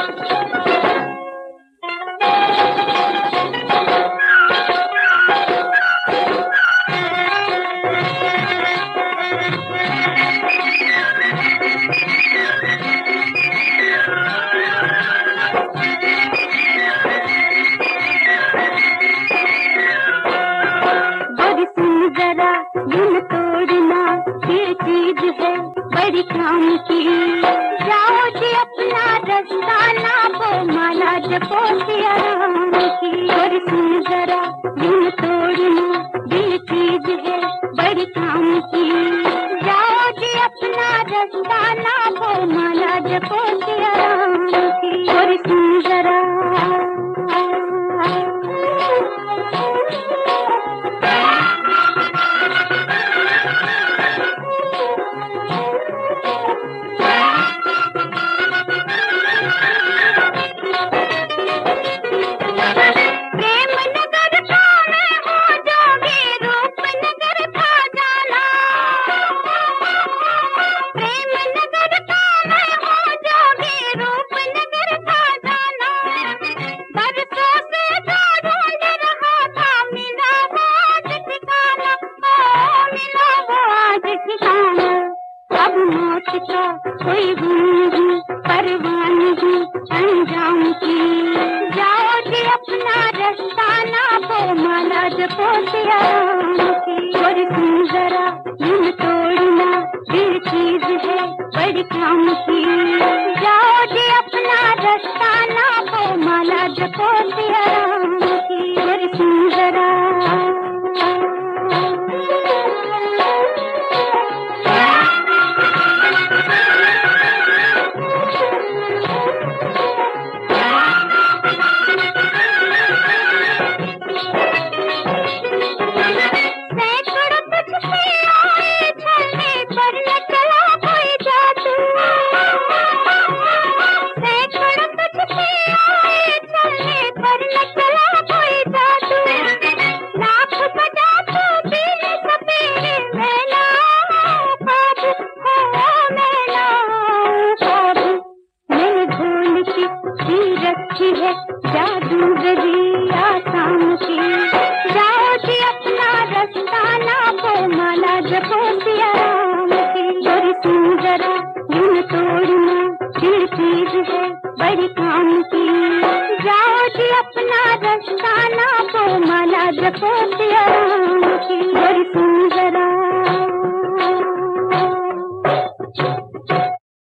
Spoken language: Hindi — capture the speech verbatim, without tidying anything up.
बड़ी काम की जाओ जी अपना रास्ता ना वो माला जपो सियाराम की। और सुन जरा दिल तोड़ना दिल चीज है बड़ी काम की जाओ जी अपना रास्ता ना वो माला जपो सियाराम की। और सुन जरा कोई नहीं परवाह नहीं अंजाम की जाओ जी अपना रास्ता ना वो माला जपो सियाराम की। और सुन जरा दिल तोड़ना दिल चीज है बड़ी काम की जाओ जी अपना रास्ता ना वो माला जपो सियाराम की। और सुन जरा रखी है जादूगरी आसाम की जाओ जी अपना रास्ता ना वो माला जपो सियाराम की। और सुन जरा दिल तोड़ना दिल चीज है बड़ी काम की